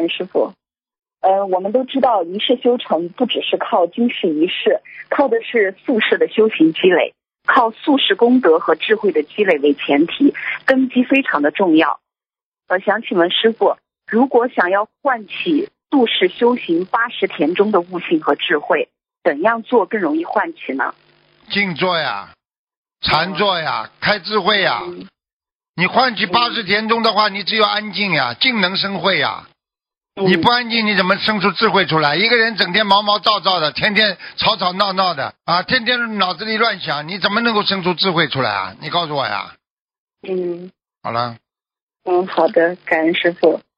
恩师傅。我们都知道一世修成不只是靠今世一世，靠的是宿世的修行积累，靠宿世功德和智慧的积累为前提，根基非常的重要。想请问师傅，如果想要唤起宿世修行80田中的悟性和智慧，怎样做更容易唤起呢？ 静坐呀，禅坐呀，开智慧呀。你唤起80田中的话，你只有安静呀，静能生慧呀。你不安静，你怎么生出智慧出来？一个人整天毛毛躁躁的，天天吵吵闹闹的啊，天天脑子里乱想，你怎么能够生出智慧出来啊？你告诉我呀。 嗯， 好了。 好的，感恩师傅。